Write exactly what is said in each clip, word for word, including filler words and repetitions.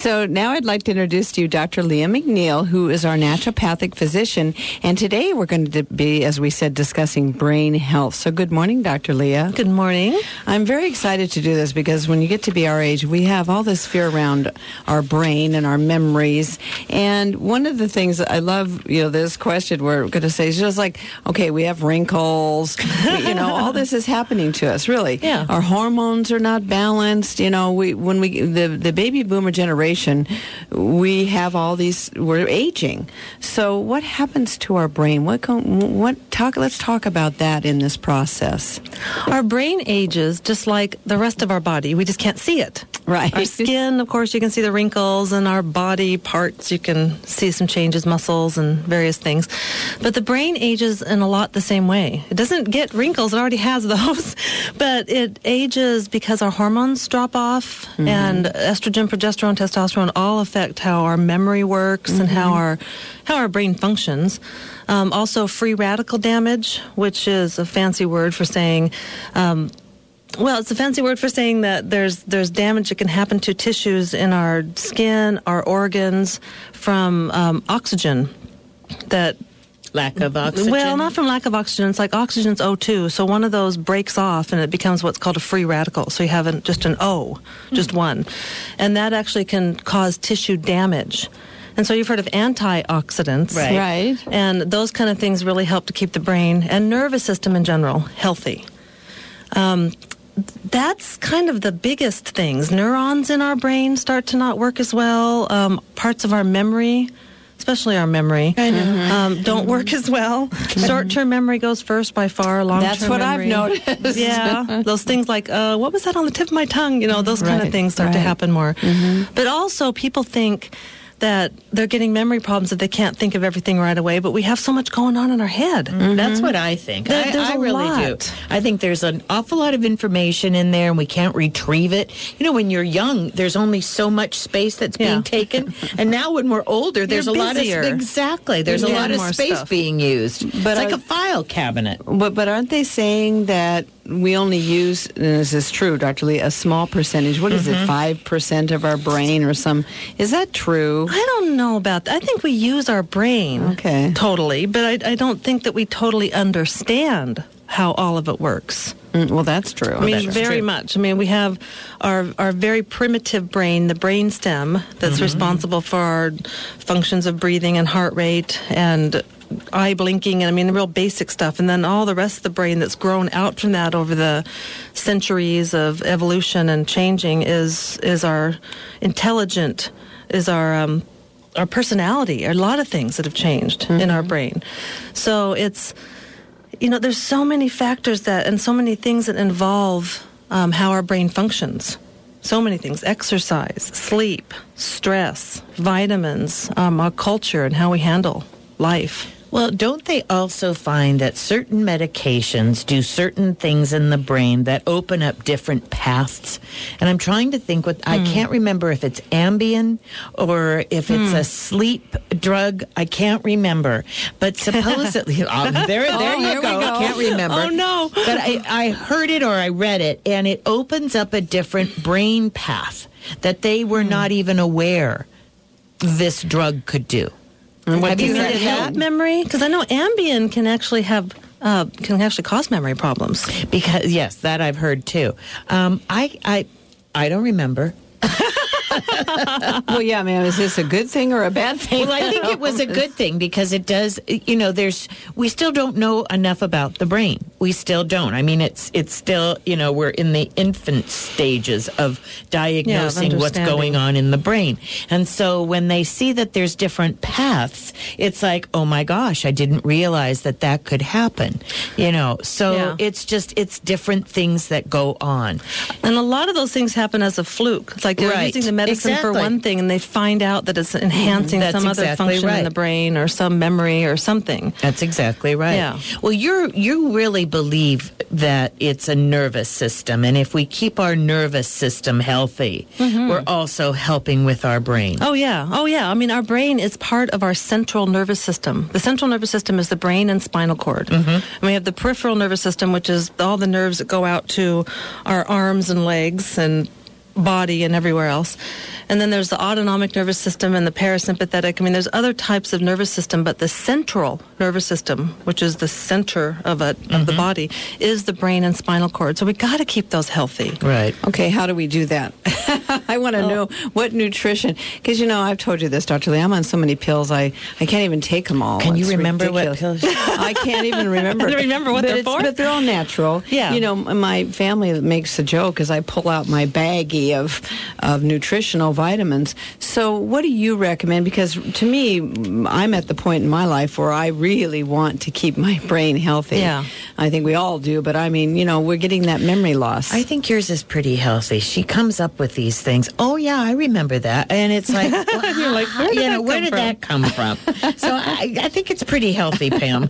So now I'd like to introduce to you Doctor Leah McNeil, who is our naturopathic physician. And today we're going to be, as we said, discussing brain health. So good morning, Doctor Leah. Good morning. I'm very excited to do this because when you get to be our age, we have all this fear around our brain and our memories. And one of the things that I love, you know, this question we're going to say is just like, okay, we have wrinkles. we, you know, all this is happening to us, really. Yeah. Our hormones are not balanced. You know, we when we the, the baby boomer generation, we have all these, we're aging. So what happens to our brain? What what talk? Let's talk about that in this process. Our brain ages just like the rest of our body. We just can't see it. Right. Our skin, of course, you can see the wrinkles, and our body parts, you can see some changes, muscles and various things. But the brain ages in a lot the same way. It doesn't get wrinkles, it already has those, but it ages because our hormones drop off, mm-hmm. and estrogen, progesterone, testosterone all affect how our memory works, mm-hmm. and how our how our brain functions. Um, also, free radical damage, which is a fancy word for saying um, Well, it's a fancy word for saying that there's there's damage that can happen to tissues in our skin, our organs, from um, oxygen. That lack of oxygen? Well, not from lack of oxygen. It's like oxygen's O two. So one of those breaks off and it becomes what's called a free radical. So you have an, just an O, just mm-hmm. one. And that actually can cause tissue damage. And so you've heard of antioxidants. Right. Right. And those kind of things really help to keep the brain and nervous system in general healthy. Um, That's kind of the biggest things. Neurons in our brain start to not work as well. Um, parts of our memory, especially our memory, mm-hmm. um, don't work as well. Short-term memory goes first by far. Long-term That's what memory, I've noticed. Yeah, those things like, uh, what was that on the tip of my tongue? You know, those kind right, of things start right. to happen more. Mm-hmm. But also, people think that they're getting memory problems if they can't think of everything right away, but we have so much going on in our head. Mm-hmm. That's what I think. There, I, there's I a really lot. do. I think there's an awful lot of information in there and we can't retrieve it. You know, when you're young, there's only so much space that's Yeah. being taken. And now when we're older, there's You're a lot busier. of... Exactly. There's You a get lot of more space stuff. being used. But it's like I- a file cabinet. But, but aren't they saying that we only use, and this is true, Doctor Lee, a small percentage, what is Mm-hmm. it, five percent of our brain or some, is that true? I don't know about that. I think we use our brain Okay. totally, but I, I don't think that we totally understand how all of it works. Mm, well, that's true. I mean, that's very true. much. I mean, we have our our very primitive brain, the brain stem, that's Mm-hmm. responsible for our functions of breathing and heart rate and eye blinking, and I mean, the real basic stuff. And then all the rest of the brain that's grown out from that over the centuries of evolution and changing is is our intelligent, is our um, our personality, a lot of things that have changed mm-hmm. in our brain. So it's, you know, there's so many factors that, and so many things that involve um, how our brain functions. So many things: exercise, sleep, stress, vitamins, um, our culture, and how we handle life. Well, don't they also find that certain medications do certain things in the brain that open up different paths? And I'm trying to think what, I can't remember if it's Ambien or if it's a sleep drug. I can't remember. But supposedly, oh, there, there Oh, you here we go. go. Can't remember. Oh, no. But I, I heard it or I read it, and it opens up a different brain path that they were not even aware this drug could do. And what Have you does heard that of Help that? memory? Because I know Ambien can actually have uh, can actually cause memory problems. Because yes, that I've heard too. Um, I I I don't remember. Well, yeah, man, is this a good thing or a bad thing? Well, I think it was a good thing because it does. You know, there's we still don't know enough about the brain. We still don't. I mean, it's it's still, you know, we're in the infant stages of diagnosing Yeah, of what's going on in the brain. And so when they see that there's different paths, it's like, oh my gosh, I didn't realize that that could happen. You know, so Yeah. it's just it's different things that go on. And a lot of those things happen as a fluke. It's like they're Right. using the medicine Exactly. for one thing, and they find out that it's enhancing That's some other exactly function right. in the brain or some memory or something. That's exactly right. Yeah. Well, you're you really believe that it's a nervous system, and if we keep our nervous system healthy, we're also helping with our brain. Oh, yeah. Oh, yeah. I mean, our brain is part of our central nervous system. The central nervous system is the brain and spinal cord. Mm-hmm. And we have the peripheral nervous system, which is all the nerves that go out to our arms and legs and body and everywhere else. And then there's the autonomic nervous system and the parasympathetic. I mean, there's other types of nervous system, but the central nervous system, which is the center of it, of mm-hmm. the body, is the brain and spinal cord. So we got to keep those healthy. Right. Okay, how do we do that? I want to oh. know what nutrition, because, you know, I've told you this, Doctor Lee, I'm on so many pills, I, I can't even take them all. Can it's you remember ridiculous. what pills? I can't even remember. I don't remember what but they're it's, for. But they're all natural. Yeah. You know, my family makes a joke as I pull out my baggie of, of nutritional vitamins. So what do you recommend? Because to me, I'm at the point in my life where I really want to keep my brain healthy. Yeah. I think we all do, but I mean, you know, we're getting that memory loss. I think yours is pretty healthy. She comes up with these things. Oh, yeah, I remember that. And it's like, well, you're like, where did, you know, that, where come did that come from? So I, I think it's pretty healthy, Pam.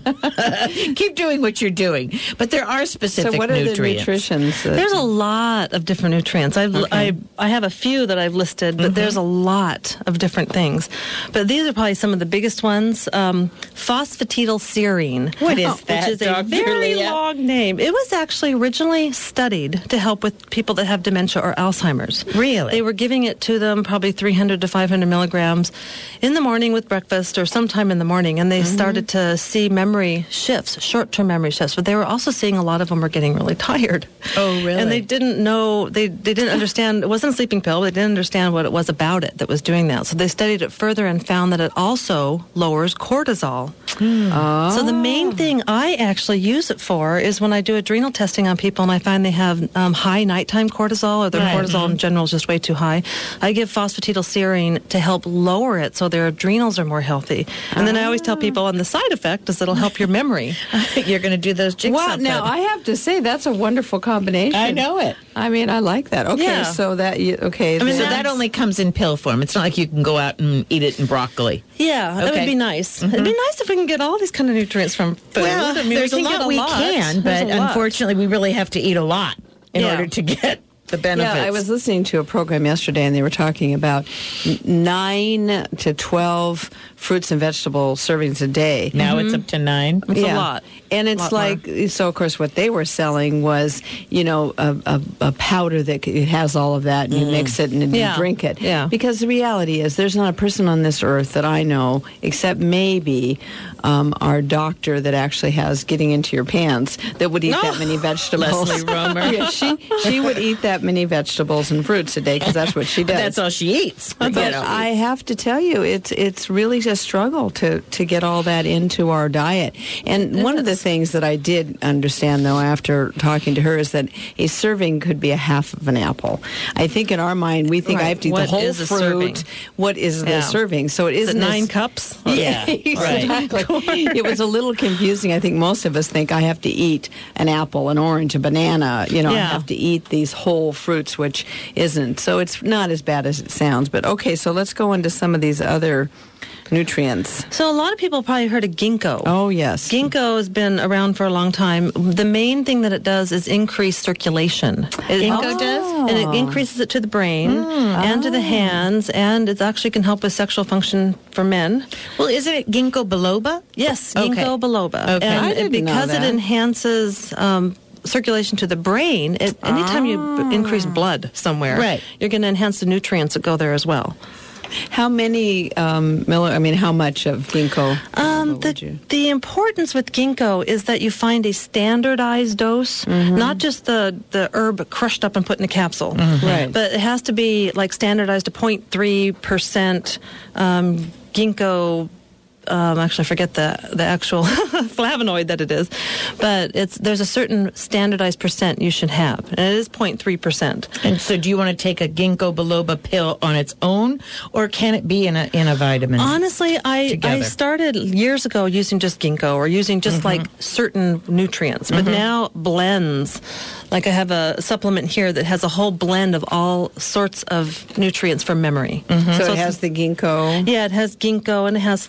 Keep doing what you're doing. But there are specific so what are nutrients. the nutritions? That, there's a lot of different nutrients. I've, okay. I I have a few that I've listed, but mm-hmm. there's a lot of different things. But these are probably some of the biggest ones. Um, phosphatidylserine. What is that, Which is Doctor a very Leah? long name. It was actually originally studied to help with people that have dementia or Alzheimer's. Really? They were giving it to them probably three hundred to five hundred milligrams in the morning with breakfast or sometime in the morning, and they mm-hmm. started to see memory shifts, short-term memory shifts. But they were also seeing a lot of them were getting really tired. Oh, really? And they didn't know, they, they didn't understand, it wasn't a sleeping pill, but they didn't understand what it was about it that was doing that. So they studied it further and found that it also lowers cortisol. Mm. Oh. So the main thing I actually use it for is when I do adrenal testing on people and I find they have um, high nighttime cortisol or their right. cortisol in general is just way too high. I give phosphatidylserine to help lower it so their adrenals are more healthy. And then I always tell people, and the side effect is it'll help your memory. You're going to do those jigsaw Well, now puzzles. I have to say that's a wonderful combination. I know it. I mean, I like that. Okay, Yeah. so that you, okay. I mean, so then- that only comes in pill form. It's not like you can go out and eat it in broccoli. Yeah, that Okay. would be nice. Mm-hmm. It'd be nice if we can get all these kind of nutrients from food. Well, I mean, there's we a can lot get a we lot. can, There's but a lot. unfortunately, we really have to eat a lot in Yeah. order to get the benefits. Yeah, I was listening to a program yesterday, and they were talking about n- nine to twelve fruits and vegetable servings a day. Now it's up to nine. It's Yeah. a lot. And it's Lot like, so of course, what they were selling was, you know, a, a, a powder that c- it has all of that, and you mix it and then Yeah. you drink it. Yeah. Because the reality is, there's not a person on this earth that I know, except maybe um, our doctor that actually has getting into your pants, that would eat No. that many vegetables. Leslie Romer. Yeah, she, she would eat that many vegetables and fruits a day, because that's what she does. That's all she eats. But You know. I have to tell you, it's it's really a struggle to, to get all that into our diet. And one of the things that I did understand, though, after talking to her, is that a serving could be a half of an apple. I think in our mind, we think Right. I have to eat What the whole is a fruit. serving? What is the Yeah. serving? So it Is it isn't nine as- cups? Yeah, exactly. It was a little confusing. I think most of us think I have to eat an apple, an orange, a banana. You know, I Yeah. have to eat these whole fruits, which isn't. So it's not as bad as it sounds. But okay, so let's go into some of these other nutrients. So a lot of people probably heard of ginkgo. Oh, yes. Ginkgo has been around for a long time. The main thing that it does is increase circulation. It, Ginkgo does? And it increases it to the brain and to the hands, and it actually can help with sexual function for men. Well, isn't it ginkgo biloba? Yes, Okay. ginkgo biloba. Okay. And I it- didn't know because that. it enhances um, circulation to the brain, it, anytime you b- increase blood somewhere, Right. you're going to enhance the nutrients that go there as well. How many, um, milli- I mean, how much of ginkgo? Um, would the, you? the importance with ginkgo is that you find a standardized dose, not just the, the herb crushed up and put in a capsule. Right. But it has to be like standardized to zero point three percent um, ginkgo. Um, actually, I forget the the actual flavonoid that it is, but it's there's a certain standardized percent you should have, and it is zero point three percent. And so, do you want to take a ginkgo biloba pill on its own, or can it be in a in a vitamin? Honestly, I I Together. started years ago using just ginkgo or using just like certain nutrients, but now blends. Like I have a supplement here that has a whole blend of all sorts of nutrients for memory. So, So it has the ginkgo. Yeah, it has ginkgo and it has phosphatidylserine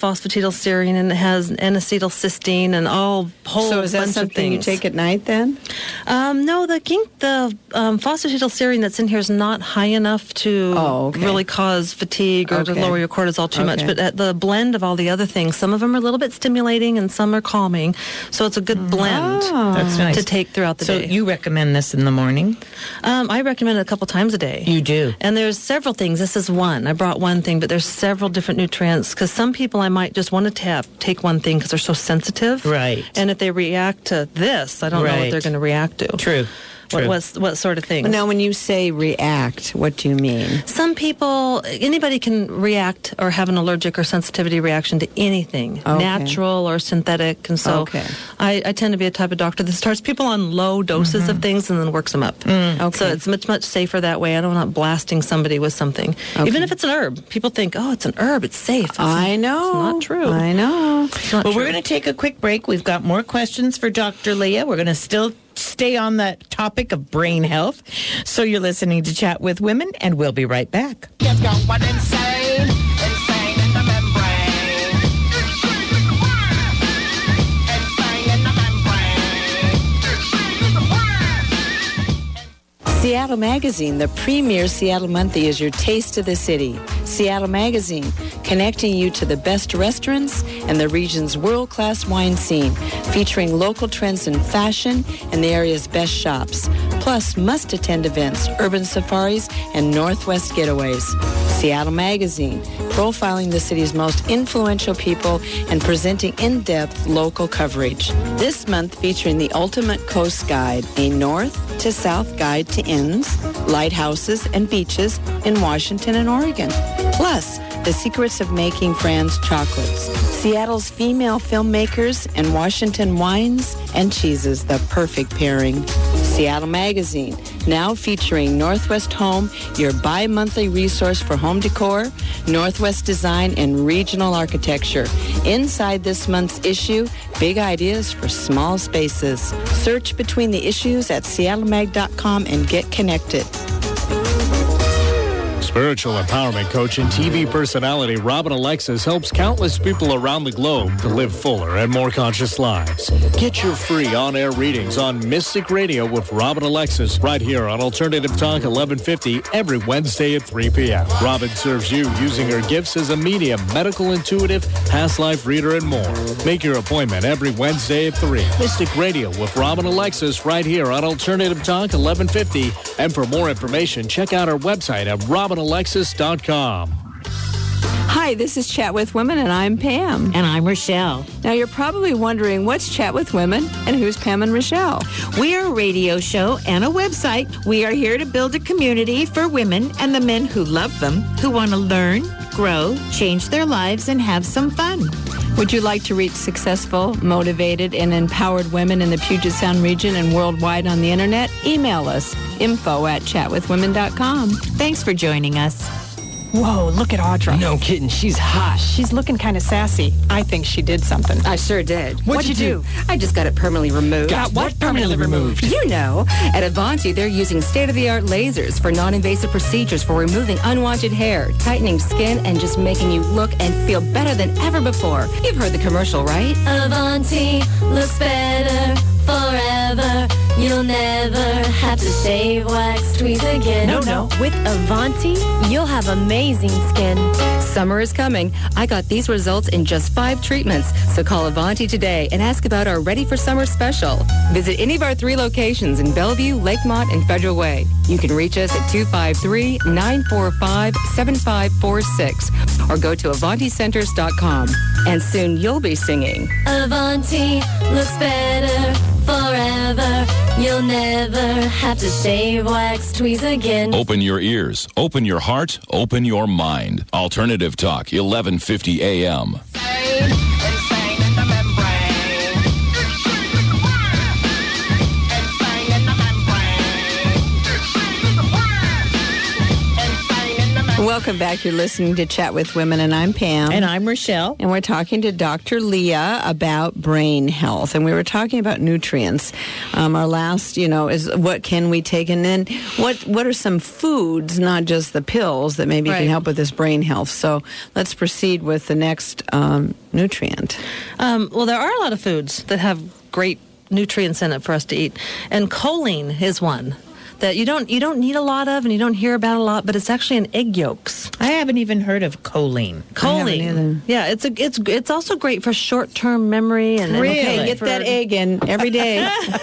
phosphatidylserine, and it has N-acetylcysteine and all whole So is that bunch of something you things. take at night then? Um, no, the gink, the um, phosphatidylserine that's in here is not high enough to Oh, okay. really cause fatigue or to Okay. lower your cortisol too much. Okay. But at the blend of all the other things, some of them are a little bit stimulating and some are calming. So it's a good blend Oh. That's nice. to take throughout the So day. you recommend this in the morning? Um, I recommend it a couple times a day. You do. And there's several things. This is one. I brought one thing, but there's several different nutrients because some people I might just want to tap, take one thing because they're so sensitive. Right. And if they react to this, I don't know what Right. they're going to react to. True. What, True. what's, what sort of thing? Well, now, when you say react, what do you mean? Some people, anybody can react or have an allergic or sensitivity reaction to anything, Okay. natural or synthetic. And so Okay. I, I tend to be a type of doctor that starts people on low doses of things and then works them up. Okay. So it's much, much safer that way. I don't want blasting somebody with something. Okay. Even if it's an herb. People think, oh, it's an herb, it's safe. It's I know. It's not true. I know. It's not Well, true. we're going to take a quick break. We've got more questions for Doctor Leah. We're going to still stay on that topic of brain health. So you're listening to Chat with Women, and we'll be right back. Get going insane, insane in the membrane. Insane in the membrane. Seattle Magazine, the premier Seattle monthly, is your taste of the city. Seattle Magazine, connecting you to the best restaurants and the region's world-class wine scene, featuring local trends in fashion and the area's best shops, plus must-attend events, urban safaris, and Northwest getaways. Seattle Magazine, profiling the city's most influential people and presenting in-depth local coverage. This month featuring the Ultimate Coast Guide, a north to south guide to inns, lighthouses, and beaches in Washington and Oregon. Plus, the secrets of making France chocolates, Seattle's female filmmakers, and Washington wines and cheeses, the perfect pairing. Seattle Magazine, now featuring Northwest Home, your bi-monthly resource for home decor, Northwest design, and regional architecture. Inside this month's issue, big ideas for small spaces. Search between the issues at seattle mag dot com and get connected. Spiritual empowerment coach and T V personality Robin Alexis helps countless people around the globe to live fuller and more conscious lives. Get your free on-air readings on Mystic Radio with Robin Alexis right here on Alternative Talk eleven fifty every Wednesday at three p.m. Robin serves you using her gifts as a medium, medical intuitive, past life reader, and more. Make your appointment every Wednesday at three. Mystic Radio with Robin Alexis right here on Alternative Talk eleven fifty. And for more information, check out our website at robin alexis dot com. Hi, this is Chat with Women, and I'm Pam. And I'm Rochelle. Now, you're probably wondering, what's Chat with Women, and who's Pam and Rochelle? We are a radio show and a website. We are here to build a community for women and the men who love them, who want to learn, grow, change their lives, and have some fun. Would you like to reach successful, motivated, and empowered women in the Puget Sound region and worldwide on the internet? Email us, info at chat with women dot com. Thanks for joining us. Whoa, look at Audra. No kidding, she's hot. She's looking kind of sassy. I think she did something. I sure did. What'd you do? I just got it permanently removed. Got what permanently removed? You know, at Avanti, they're using state-of-the-art lasers for non-invasive procedures for removing unwanted hair, tightening skin, and just making you look and feel better than ever before. You've heard the commercial, right? Avanti looks better forever. You'll never have to shave, wax, tweeze again. No, no. With Avanti, you'll have amazing skin. Summer is coming. I got these results in just five treatments. So call Avanti today and ask about our Ready for Summer special. Visit any of our three locations in Bellevue, Lakemont, and Federal Way. You can reach us at two five three, nine four five, seven five four six or go to avanti centers dot com. And soon you'll be singing. Avanti looks better forever. You'll never have to shave, wax, tweeze again. Open your ears, open your heart, open your mind. Alternative Talk, eleven fifty A M. Insane, insane in the membrane. Insane in the membrane. Insane in the membrane. Welcome back. You're listening to Chat with Women, and I'm Pam. And I'm Rochelle. And we're talking to Doctor Leah about brain health. And we were talking about nutrients. Um, our last, you know, is what can we take? And then what what are some foods, not just the pills, that maybe Right. can help with this brain health? So let's proceed with the next um, nutrient. Um, well, there are a lot of foods that have great nutrients in it for us to eat, and choline is one that you don't you don't need a lot of, and you don't hear about a lot, but it's actually in egg yolks. I haven't even heard of choline. Choline, yeah, it's a it's it's also great for short term memory and Really? and Hey, get for- that egg in every day.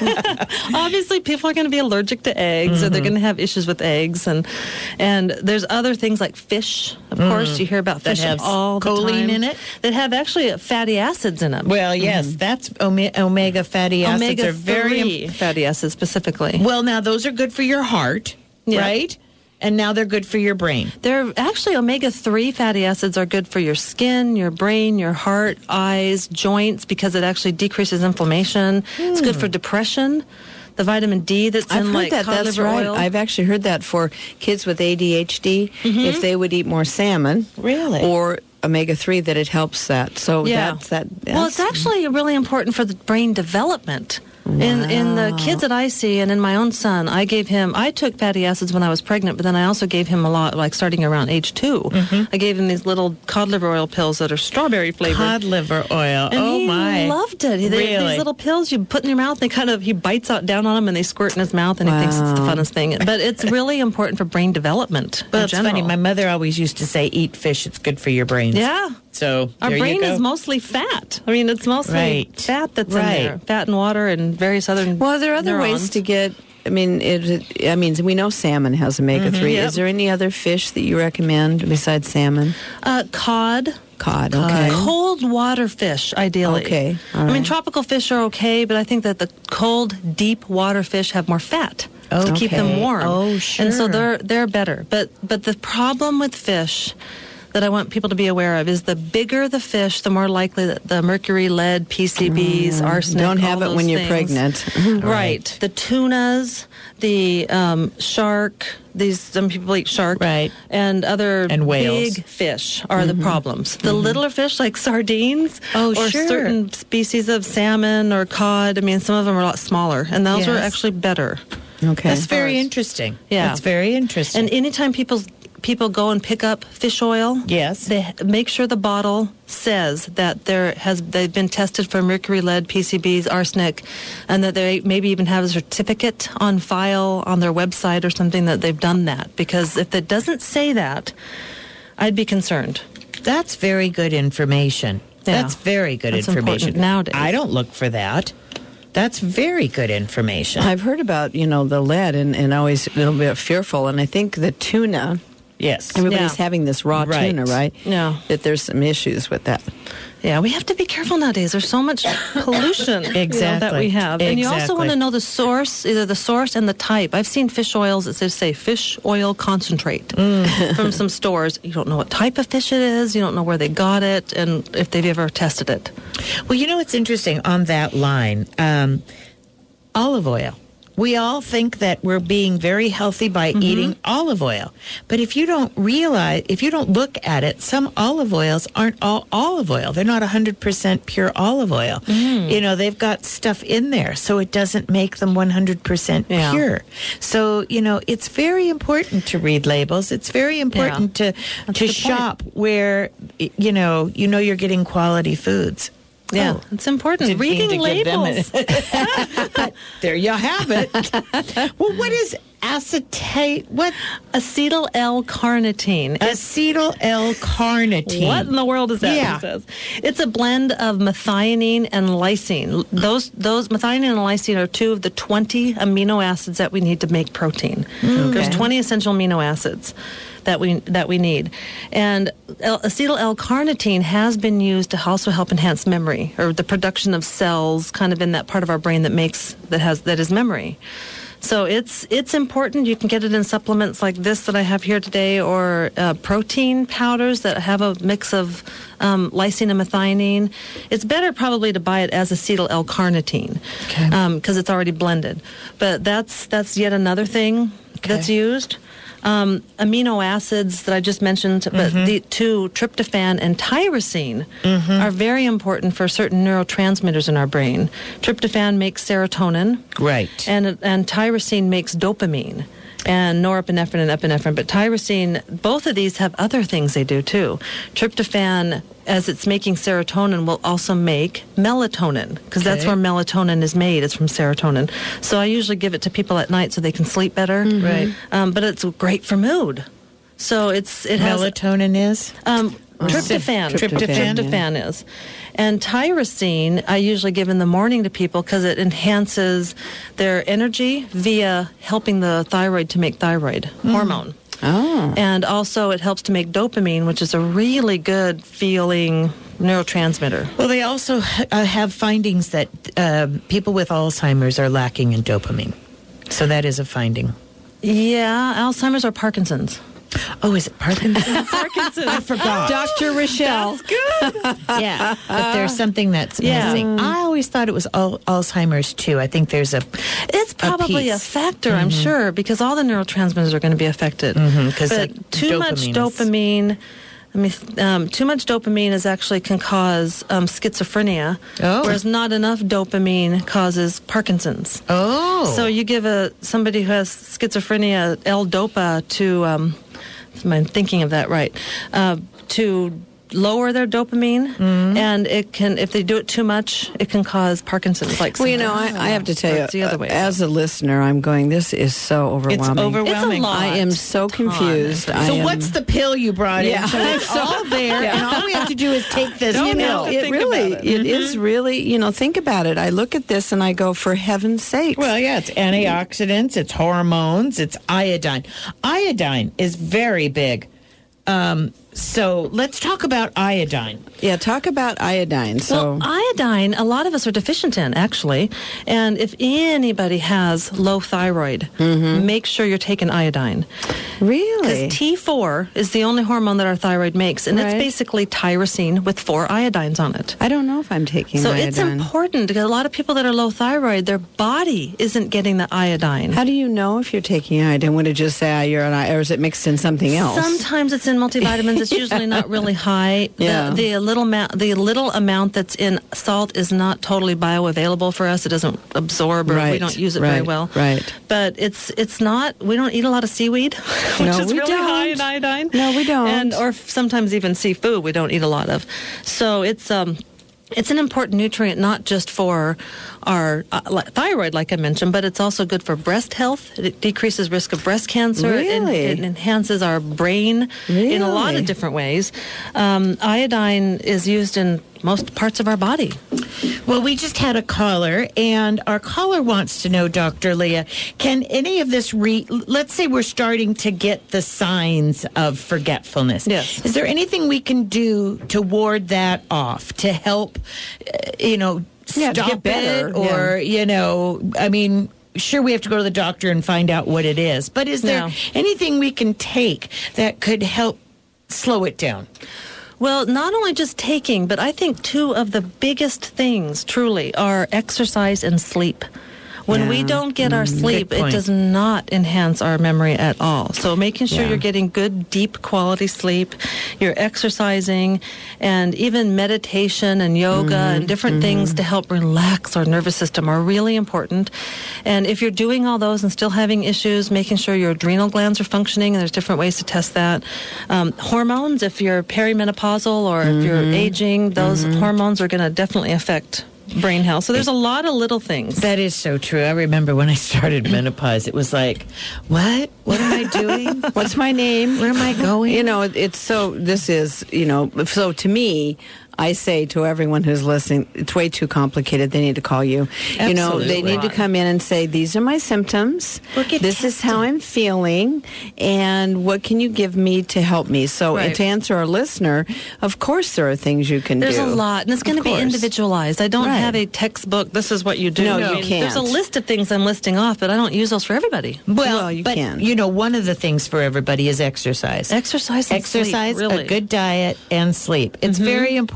Obviously, people are going to be allergic to eggs, Mm-hmm. or they're going to have issues with eggs, and and there's other things like fish. Of course, you hear about Mm. That fish have all the choline time in it? that have actually fatty acids in them. Well, yes, that's ome- omega fatty acids Omega are very three fatty acids specifically. well. Now those are good for your heart, Yeah. right? And now they're good for your brain. They're actually omega three fatty acids are good for your skin, your brain, your heart, eyes, joints, because it actually decreases inflammation. It's good for depression. The vitamin D that's I've in heard like that. cod That's liver right. oil. I've actually heard that for kids with A D H D, if they would eat more salmon, Really? or omega three, that it helps that. So Yeah. that's that. Well, it's that's- actually really important for the brain development. In in the kids that I see, and in my own son, I gave him. I took fatty acids when I was pregnant, but then I also gave him a lot, like starting around age two. I gave him these little cod liver oil pills that are strawberry flavored. Cod liver oil. And oh he my! loved it. He, they, Really? These little pills you put in your mouth, they kind of he bites out down on them and they squirt in his mouth, and he thinks it's the Wow. funnest thing. But it's really important for brain development. Well, in it's general. funny. My mother always used to say, "Eat fish; it's good for your brains." yeah. So Our there you brain go. is mostly fat. I mean, it's mostly Right. fat that's Right. in there, fat and water and various other. Well, are there other neurons. ways to get? I mean, it, I mean, we know salmon has omega three. Yep. Is there any other fish that you recommend besides salmon? Uh, cod. Cod. Okay. Cold water fish, ideally. Okay, all I mean, right. tropical fish are okay, but I think that the cold, deep water fish have more fat to keep them Okay. warm. Oh, And so sure. they're they're better. But but the problem with fish that I want people to be aware of is the bigger the fish, the more likely that the mercury, lead, P C Bs, arsenic. Don't have all it when those you're things. pregnant. Right. The tunas, the um, shark. These some people eat shark, Right. And other And whales. big fish are the problems. The littler fish, like sardines, Oh, or sure. certain species of salmon or cod. I mean, some of them are a lot smaller, and those are Yes. actually better. Okay. That's very Stars. interesting. Yeah. That's very interesting. And anytime people people go and pick up fish oil, Yes. they make sure the bottle says that there has they've been tested for mercury, lead, P C Bs, arsenic, and that they maybe even have a certificate on file on their website or something that they've done that. Because if it doesn't say that, I'd be concerned. That's very good information. Yeah. That's very good That's information. important nowadays. I don't look for that. That's very good information. I've heard about, you know, the lead, and, and always a little bit fearful. And I think the tuna, yes. everybody's Yeah. having this raw Right. tuna, right? Yeah. That there's some issues with that. Yeah, we have to be careful nowadays. There's so much pollution you know, that Exactly. we have. And you also Exactly. want to know the source, either the source and the type. I've seen fish oils that just say fish oil concentrate Mm. from some stores. You don't know what type of fish it is. You don't know where they got it and if they've ever tested it. Well, you know what's interesting on that line? Um, olive oil. We all think that we're being very healthy by Mm-hmm. eating olive oil. But if you don't realize, if you don't look at it, some olive oils aren't all olive oil. They're not one hundred percent pure olive oil. Mm. You know, they've got stuff in there, so it doesn't make them one hundred percent Yeah. pure. So, you know, it's very important to read labels. It's very important to, That's to the point. shop where, you know, you know you're getting quality foods. Yeah, Oh. it's important. Didn't mean Reading to give them labels. But there you have it. Well, what is acetate? What Acetyl L-carnitine. acetyl L-carnitine? What in the world is that? Yeah. It says it's a blend of methionine and lysine. Those those methionine and lysine are two of the twenty amino acids that we need to make protein. There's twenty essential amino acids that we that we need, and L- acetyl L-carnitine has been used to also help enhance memory or the production of cells, kind of in that part of our brain that makes that has that is memory. So it's it's important. You can get it in supplements like this that I have here today, or uh, protein powders that have a mix of um, lysine and methionine. It's better probably to buy it as acetyl L-carnitine because it's already blended. But that's that's yet another thing that's used. Um, amino acids that I just mentioned, but Mm-hmm. the two, tryptophan and tyrosine, Mm-hmm. are very important for certain neurotransmitters in our brain. Tryptophan makes serotonin. Right. And, and tyrosine makes dopamine. And norepinephrine and epinephrine. But tyrosine, both of these have other things they do too. Tryptophan, as it's making serotonin, will also make melatonin, because that's Okay. where melatonin is made. It's from serotonin. So I usually give it to people at night so they can sleep better. Right. Um, but it's great for mood. So it's it has Melatonin is? um, tryptophan. Tryptophan, Tryptophan is. And tyrosine, I usually give in the morning to people because it enhances their energy via helping the thyroid to make thyroid hormone. Oh. And also it helps to make dopamine, which is a really good feeling neurotransmitter. Well, they also uh, have findings that uh, people with Alzheimer's are lacking in dopamine. So that is a finding. Yeah, Alzheimer's or Parkinson's. Oh, is it Parkinson's? Parkinson's. I forgot. Doctor Rochelle. Yeah, but there's something that's Yeah. missing. I always thought it was al- Alzheimer's too. I think there's a It's probably a, piece. factor, I'm sure, because all the neurotransmitters are going to be affected. Mhm, 'cause but that too much dopamine is- dopamine. I mean, um, too much dopamine is actually can cause um, schizophrenia, Oh. whereas not enough dopamine causes Parkinson's. oh. So you give a somebody who has schizophrenia L-Dopa to, um, am I thinking of that right? Uh, to lower their dopamine, and it can, if they do it too much, it can cause Parkinson's. Like, Well, you know, I, I have to tell Or you, it's the other way uh, as a listener, I'm going, this is so overwhelming. overwhelming. It's a lot. I am so confused. I So am- what's the pill you brought Yeah. in? So it's all there, and all we have to do is take this you pill. know, it think really, about it it. is really, you know, think about it. I look at this and I go, for heaven's sake. Well, yeah, it's antioxidants, it's hormones, it's iodine. Iodine is very big. Um, so let's talk about iodine. Yeah, talk about iodine. So, Well, iodine, a lot of us are deficient in, actually. And if anybody has low thyroid, make sure you're taking iodine. really? Because T four is the only hormone that our thyroid makes, and it's Right. basically tyrosine with four iodines on it. I don't know if I'm taking So iodine. it's important because a lot of people that are low thyroid, their body isn't getting the iodine. How do you know if you're taking iodine? Would it just say ah, you're on iodine, or is it mixed in something else? Sometimes it's in multivitamins. It's usually not really high. Yeah. The, the little ma- the little amount that's in salt is not totally bioavailable for us. It doesn't absorb, or we Right, don't use it very right, well. right. But it's it's not. We don't eat a lot of seaweed, which No, is we really high in don't. iodine. No, we don't. And or f- sometimes even seafood we don't eat a lot of. So it's um. It's an important nutrient not just for our uh, li- thyroid, like I mentioned, but it's also good for breast health. It decreases risk of breast cancer. Really? It, it enhances our brain in a lot Really? of different ways. Um, iodine is used in most parts of our body. Well, we just had a caller, and our caller wants to know, Doctor Leah, can any of this re... Let's say we're starting to get the signs of forgetfulness. Yes. Is there anything we can do to ward that off, to help, uh, you know, Yeah, to stop get better, it? Or, you know, I mean... Sure, we have to go to the doctor and find out what it is. But is there No. anything we can take that could help slow it down? Well, not only just taking, but I think two of the biggest things truly are exercise and sleep. When we Yeah. don't get our sleep, Good it point. does not enhance our memory at all. So making sure Yeah. you're getting good, deep quality sleep, you're exercising, and even meditation and yoga and different things to help relax our nervous system are really important. And if you're doing all those and still having issues, making sure your adrenal glands are functioning, and there's different ways to test that. Um, hormones, if you're perimenopausal or if you're aging, those hormones are going to definitely affect brain health. So there's a lot of little things. That is so true. I remember when I started menopause, it was like, what? What am I doing? What's my name? Where am I going? You know, it- it's so, this is, you know, so to me, I say to everyone who's listening, it's way too complicated. They need to call you. You know, they Absolutely. need to come in and say, these are my symptoms. Or get This is how I'm feeling. And what can you give me to help me? So Right. to answer our listener, of course there are things you can There's do. a lot, and it's going to Of be course. individualized. I don't Right. have a textbook, this is what you do. No, I you mean, can't. There's a list of things I'm listing off, but I don't use those for everybody. Well, Well, you but, can. You know, one of the things for everybody is exercise. Exercise and Exercise, sleep, really. a good diet, and sleep. It's very important.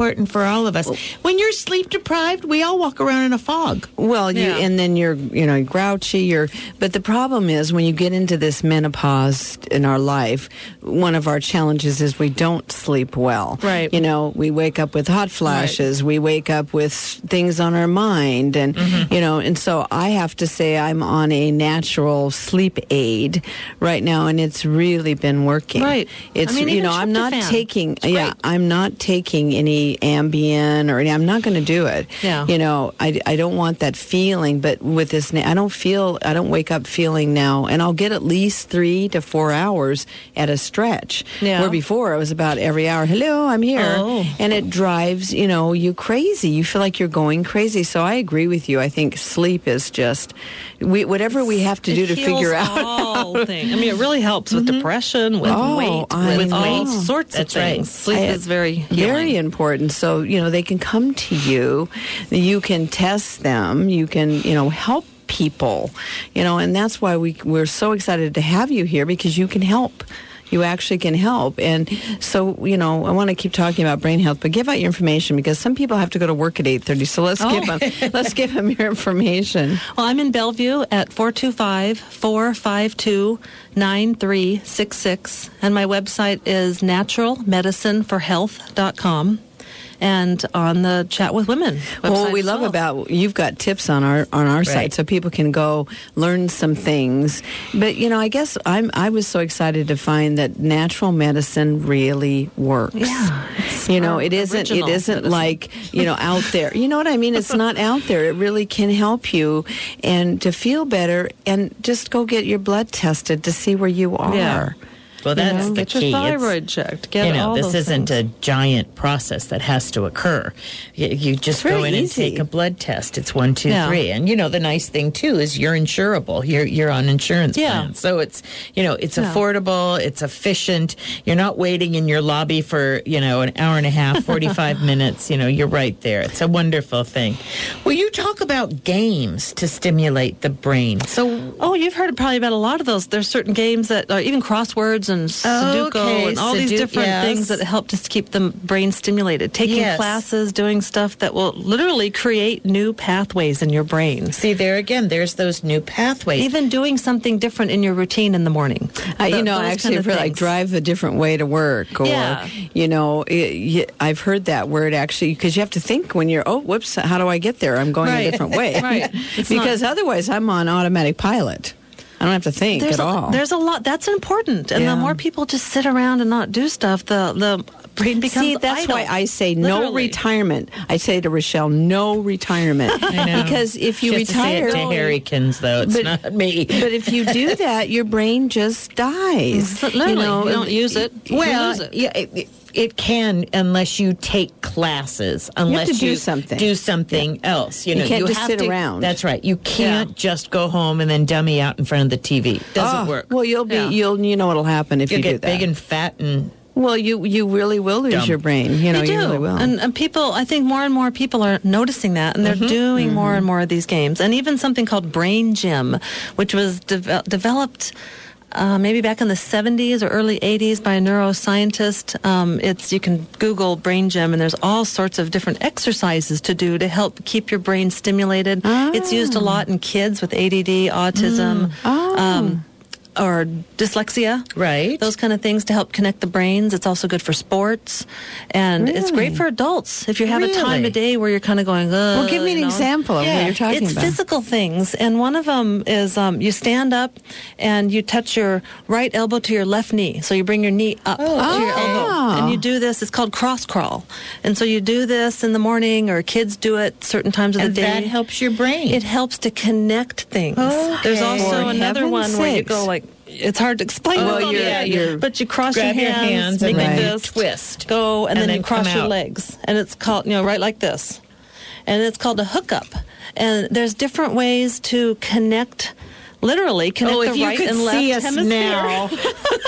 important for all of us. When you're sleep deprived, we all walk around in a fog. Well, you, Yeah. and then you're, you know, grouchy. You're, but the problem is when you get into this menopause in our life, one of our challenges is we don't sleep well. Right. You know, we wake up with hot flashes. We wake up with things on our mind, and Mm-hmm. you know, and so I have to say I'm on a natural sleep aid right now, and it's really been working. Right. It's I mean, you even know, I'm not tryptophan. taking. It's Yeah, great. I'm not taking any Ambien or any, I'm not going to do it. Yeah. You know, I, I don't want that feeling, but with this, na- I don't feel, I don't wake up feeling now, and I'll get at least three to four hours at a stretch. Yeah. Where before it was about every hour, hello, I'm here. Oh. And it drives, you know, you crazy. You feel like you're going crazy. So I agree with you. I think sleep is just, we, whatever we have to do It to heals figure out. all things. I mean, it really helps with depression, with Oh, weight, I with know. all sorts That's of right. things. Sleep I- is very healing. very important. So, you know, they can come to you, you can test them, you can, you know, help people, you know, and that's why we, we're so excited to have you here, because you can help. You actually can help. And so, you know, I want to keep talking about brain health, but give out your information, because some people have to go to work at eight thirty. So let's Oh. give them, let's give them your information. Well, I'm in Bellevue at four two five, four five two, nine three six six, and my website is natural medicine for health dot com. And on the Chat with Women Well, website what we as love well. about, you've got tips on our on our site, Right. so people can go learn some things. But you know, I guess I'm I was so excited to find that natural medicine really works. Yeah, it's you know, our it isn't it original isn't medicine. like, you know, out there. You know what I mean? It's not out there. It really can help you and to feel better, and just go get your blood tested to see where you are. Yeah. Well, that's know, the get your key. It's- thyroid checked. Get you know, all this those isn't things. a giant process that has to occur. You, you just It's go very in and easy. take a blood test. It's one, two, Yeah. three. And you know, the nice thing too is you're insurable. You're you're on insurance Yeah. plan, so it's you know it's Yeah. affordable. It's efficient. You're not waiting in your lobby for you know an hour and a half, forty-five minutes. You know, you're right there. It's a wonderful thing. Well, you talk about games to stimulate the brain. So Oh, you've heard probably about a lot of those. There's certain games that, uh, even crosswords and Sudoku Okay, and all these Sudoku, different yes. things that help to keep the brain stimulated. Taking Yes. classes, doing stuff that will literally create new pathways in your brain. see there again. There's those new pathways. Even doing something different in your routine in the morning. I, you Th- know, those actually, kind of for like things. drive a different way to work, or Yeah. you know, it, y- I've heard that word actually, because you have to think when you're, oh, whoops, how do I get there? I'm going Right. a different way, Right. It's because not- otherwise, I'm on automatic pilot. I don't have to think There's at a, all. there's a lot that's important, and Yeah. the more people just sit around and not do stuff, the the brain becomes See, that's idle. why I say no Literally. retirement. I say to Rochelle, no retirement. I know. Because if you She has to say retire, it to Harrykins, though it's But- not me. but if you do that, your brain just dies. Literally, you know, you don't use it. you Well, lose it. yeah, it, it can unless you take classes. Unless to do something. do something else. You know, can't just have sit to, around. That's right. You can't Yeah. just go home and then dummy out in front of the T V. Doesn't Oh, work. Well, you'll be, Yeah. you'll, you know what'll happen if You'll you get do that. big and fat and Well, you you really will lose Dumb. your brain. You know, They you do. really will. And, and people, I think more and more people are noticing that, and they're Mm-hmm. doing more and more of these games. And even something called Brain Gym, which was de- developed uh, maybe back in the seventies or early eighties by a neuroscientist. Um, it's you can Google Brain Gym, and there's all sorts of different exercises to do to help keep your brain stimulated. It's used a lot in kids with A D D, autism. Oh. Um, or dyslexia, right. those kind of things to help connect the brains. It's also good for sports, and it's great Really? for adults if you have a time Really? of day where you're kind of going, Ugh, well, give me an you know. example of what you're talking It's about. physical things, and one of them is um, you stand up and you touch your right elbow to your left knee. So you bring your knee up to your elbow, Oh. and you do this. It's called cross crawl, and so you do this in the morning, or kids do it certain times of and the day. that helps your brain. It helps to connect things. Okay. There's also For another heaven's one where you sakes. go like, it's hard to explain. Well, what's on you're- the end, you're- but you cross grab your your hands, hands make and like then this, twist. go, and, And then, then you cross come your out. legs, and it's called, you know, right like this, and it's called a hookup. And there's different ways to connect. Literally connect Oh, the if you right could and left see us hemisphere. now.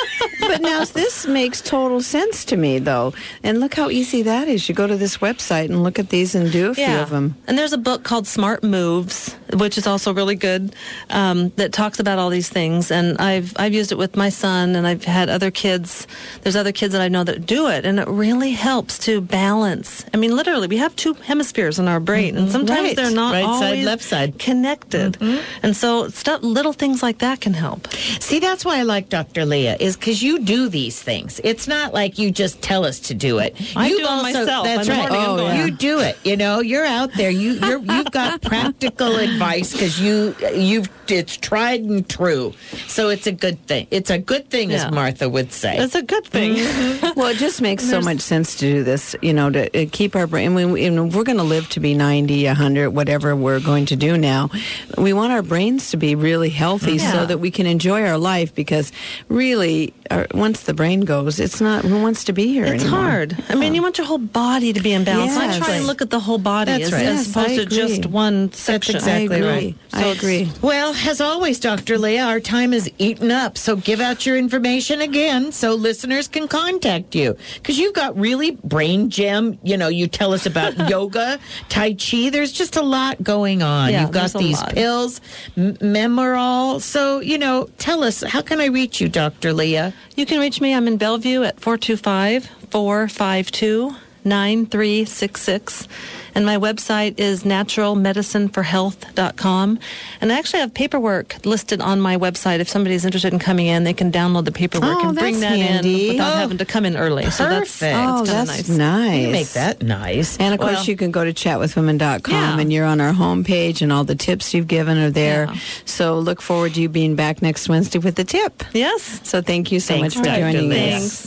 But now this makes total sense to me, though. And look how easy that is. You go to this website and look at these and do a few of them. And there's a book called Smart Moves, which is also really good, um, that talks about all these things. And I've I've used it with my son, and I've had other kids. There's other kids that I know that do it, and it really helps to balance. I mean, literally, we have two hemispheres in our brain, and sometimes Right. they're not Right side, always left side. connected. And so stuff, little things like that can help. See, that's why I like Doctor Leah, is because you do these things. It's not like you just tell us to do it. I You've do it myself. That's In the right. morning, I'm Oh, going, yeah. You do it. You know, you're out there. You you're, you've got practical advice because you you've it's tried and true. So it's a good thing. It's a good thing, Yeah. as Martha would say. It's a good thing. Well, it just makes so much sense to do this, you know, to uh, keep our brain. We, we, and we're going to live to be ninety, one hundred, whatever we're going to do now. We want our brains to be really healthy Yeah. so that we can enjoy our life, because really, our, once the brain goes, it's not, who wants to be here It's anymore? hard. I mean, you want your whole body to be in balance. Yes. I try and look at the whole body That's as, right. as Yes, opposed I to agree. just one section. exactly I agree. right. I agree. Well, as always, Doctor Leah, our time is eaten up. So give out your information again so listeners can contact you. Because you've got really brain gem. You know, you tell us about yoga, Tai Chi. There's just a lot going on. Yeah, you've got there's a these lot. pills, M- Memorol. So, you know, tell us, how can I reach you, Doctor Leah? You can reach me. I'm in Bellevue at four two five, four five two, nine three six six. And my website is natural medicine for health dot com. And I actually have paperwork listed on my website. If somebody's interested in coming in, they can download the paperwork Oh, and bring that's that handy. in without Oh, having to come in early. So that's, perfect. Oh, that's kinda that's nice. nice. You make that nice. And of course, Well, you can go to chat with women dot com Yeah. and you're on our homepage, and all the tips you've given are there. Yeah. So look forward to you being back next Wednesday with the tip. Yes. So thank you so Thanks, much for Doctor joining Leah. us. Thanks.